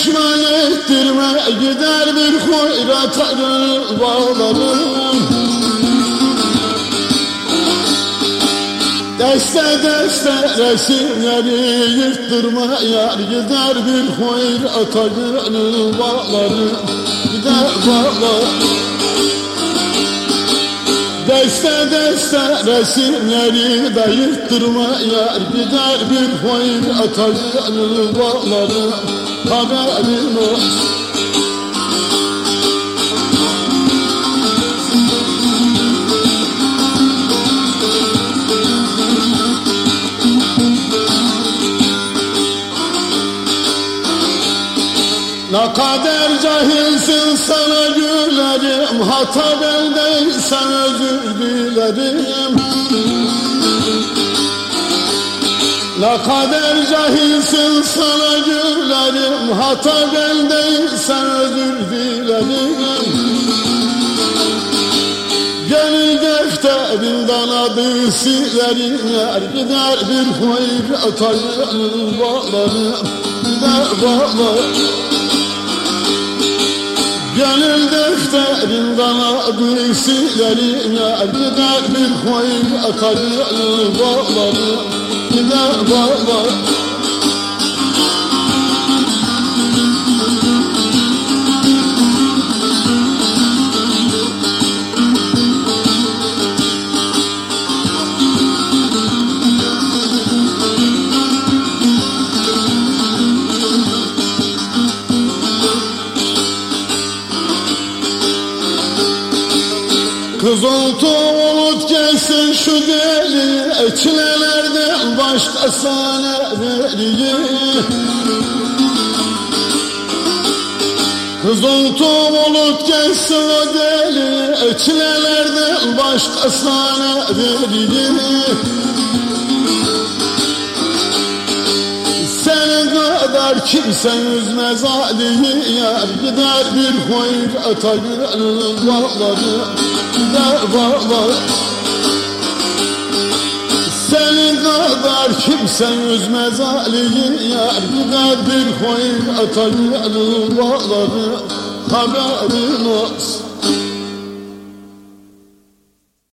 düşman ettirme, gider bir hoyrat ayrı bağlarım. Deste deste resimleri yırttırma yar, gider bir hoyrat ayrı bağlarım. Gider bağlarım. Deste deste resimleri de yırttırma yar, gider bir hoyrat ayrı bağlarım. Haberin olsun. Ne kadar cahilsin, sana gülerim. Hata bendeysen özür dilerim. Ne kadar cahilsin, sana gülerim. Hata bendeysen özür dilerim. Gönül defterinden adı silerim yar, gider bir hoyrat ayrı bağlarım. Gider bağlarım. Gönül defterinden adı silerim yar, gider bir hoyrat ayrı bağlarım. Gider bağlarım. Kızıltı bulut gelsin şu deli, çilelerden başka sana vereyim. Kızıltı bulut gelsin o deli, çilelerden başka sana vereyim. Senin kadar kimse üzmez Ali'yi yar, gider bir hoyrat ayrı bağlarım. Gider bağlarım. Senin kadar kimse üzmez Ali'yi yar, gider bir hoyrat ayrı bağlarım. Haberin olsun.